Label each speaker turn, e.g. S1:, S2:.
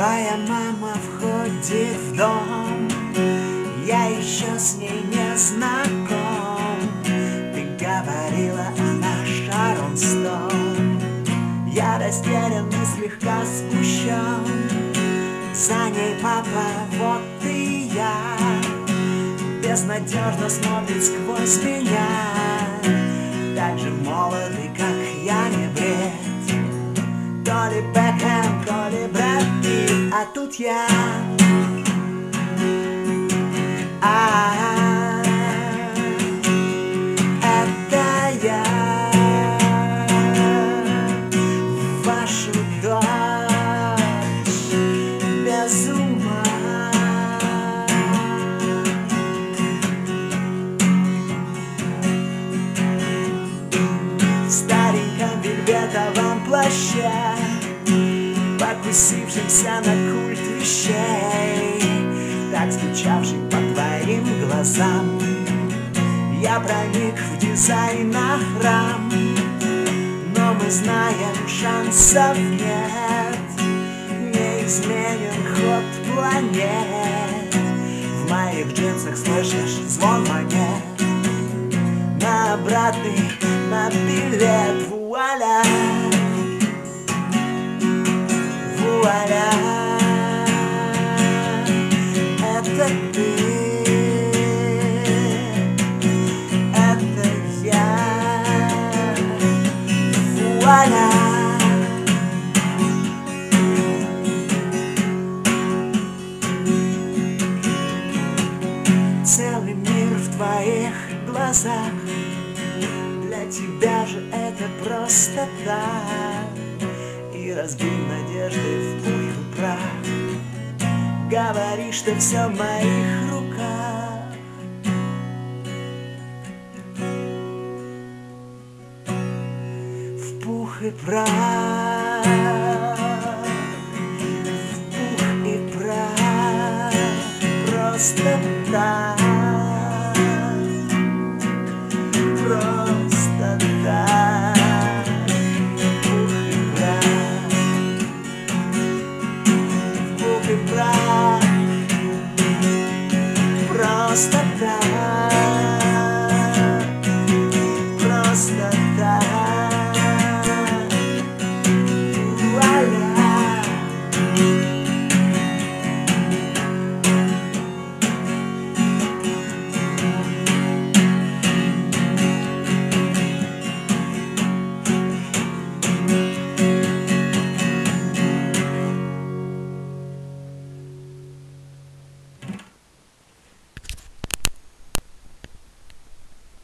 S1: Твоя мама входит в дом, я еще с ней не знаком. Ты говорила, она Шарон Стоун. Я растерян и слегка смущен. За ней папа, вот и я. Безнадежно смотрит сквозь меня. Так же молодый, как я, не бред. То ли Бекхэм, то ли Брэд Питт, а тут я. Это я, вашу дочь без ума. В стареньком вельветовом плаще, покусившимся на культ вещей, так скучавший по твоим глазам, я проник в дизайн храм. Но мы знаем, шансов нет, не изменен ход планет. В моих джинсах слышишь звон монет, на обратный, на билет. Вуаля, вуаля, это ты, это я. Вуаля. Целый мир в твоих глазах, для тебя же это просто так. И разбей надежды в пух и прах. Говори, что все в моих руках. В пух и прах, в пух и прах, просто так.